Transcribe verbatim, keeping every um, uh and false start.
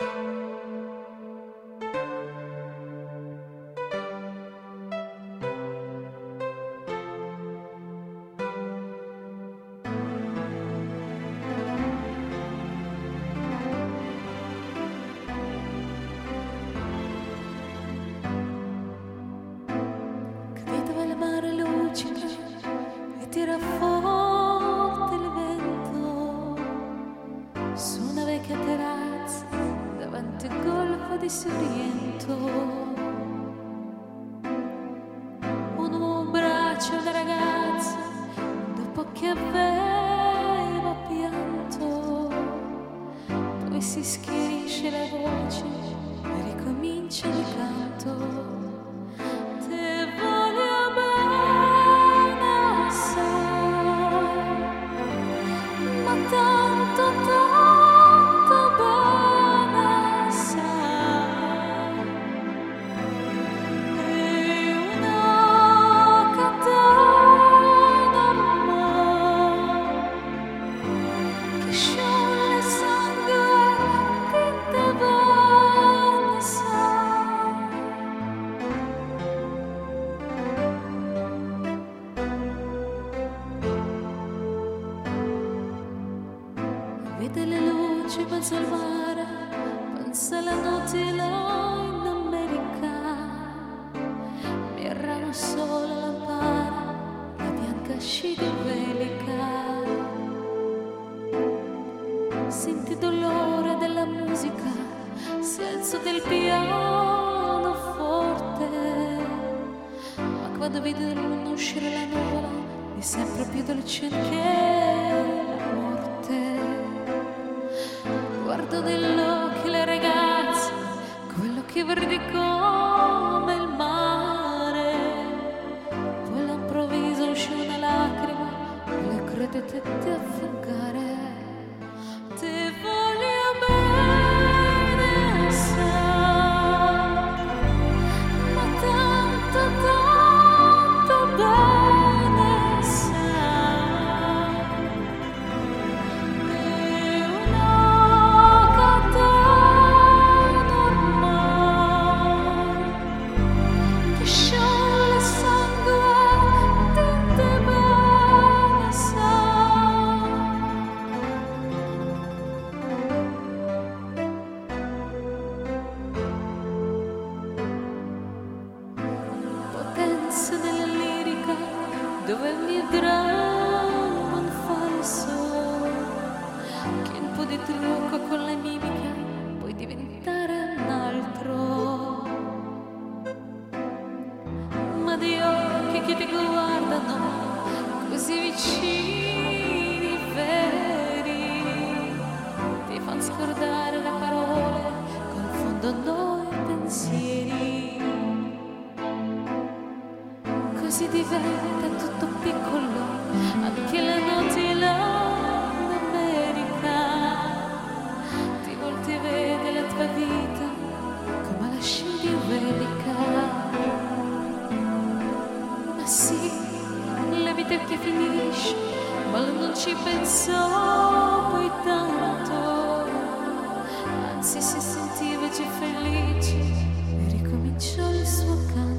E tira forte il vento su una vecchia terrazza davanti al golfo di Sorrento. Un braccio una ragazza dopo che aveva pianto, poi si schiarisce la voce e ricomincia il canto. Vede le luci, pensa al mare, pensa alla notte là in America. Mi errano solo la lampara, la bianca sciga velica. Senti il dolore della musica, senso del piano forte. Ma quando vede non uscire la nuvola, è sempre più dolce che la morte. Guardo negli occhi le ragazze, quello che verdi come il mare. Poi all'improvviso uscì una lacrima, le credete di affogare. Ti voglio bene assai, ma tanto, tanto bene assai. E una della lirica, dove il mio dramma un falso, che un po' di trucco con la mimica puoi diventare un altro. Ma di occhi che ti guardano così vicini, veri, ti fanno scordare le parole, confondono i pensieri. Si diventa tutto piccolo, anche le notti là in America. Ti volti e vedi la tua vita come la scimmia velica. Ma sì, la vita che finisce, ma lui non ci pensò poi tanto. Anzi si sentiva già felice e ricominciò il suo canto.